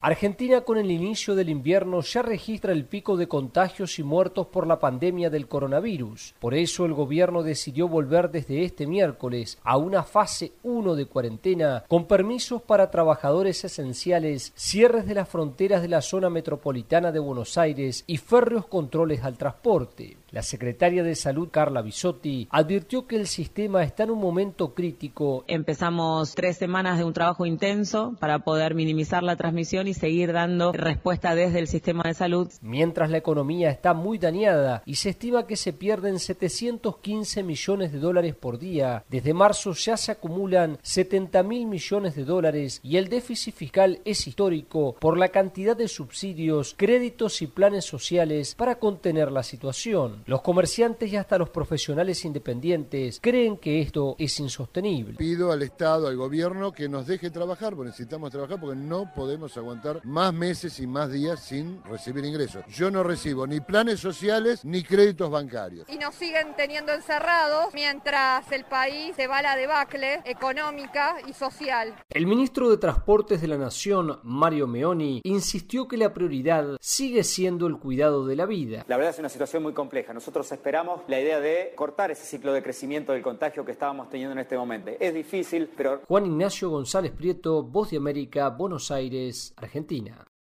Argentina, con el inicio del invierno, ya registra el pico de contagios y muertos por la pandemia del coronavirus. Por eso el gobierno decidió volver desde este miércoles a una fase 1 de cuarentena, con permisos para trabajadores esenciales, cierres de las fronteras de la zona metropolitana de Buenos Aires y férreos controles al transporte. La secretaria de Salud, Carla Bisotti, advirtió que el sistema está en un momento crítico. Empezamos 3 semanas de un trabajo intenso para poder minimizar la transmisión y seguir dando respuesta desde el sistema de salud. Mientras la economía está muy dañada y se estima que se pierden 715 millones de dólares por día, desde marzo ya se acumulan 70.000 millones de dólares y el déficit fiscal es histórico por la cantidad de subsidios, créditos y planes sociales para contener la situación. Los comerciantes y hasta los profesionales independientes creen que esto es insostenible. Pido al Estado, al gobierno, que nos deje trabajar, porque necesitamos trabajar, porque no podemos aguantar más meses y más días sin recibir ingresos. Yo no recibo ni planes sociales ni créditos bancarios. Y nos siguen teniendo encerrados mientras el país se va a la debacle económica y social. El ministro de Transportes de la Nación, Mario Meoni, insistió que la prioridad sigue siendo el cuidado de la vida. La verdad es una situación muy compleja. Nosotros esperamos la idea de cortar ese ciclo de crecimiento del contagio que estábamos teniendo en este momento. Es difícil, pero... Juan Ignacio González Prieto, Voz de América, Buenos Aires, Argentina.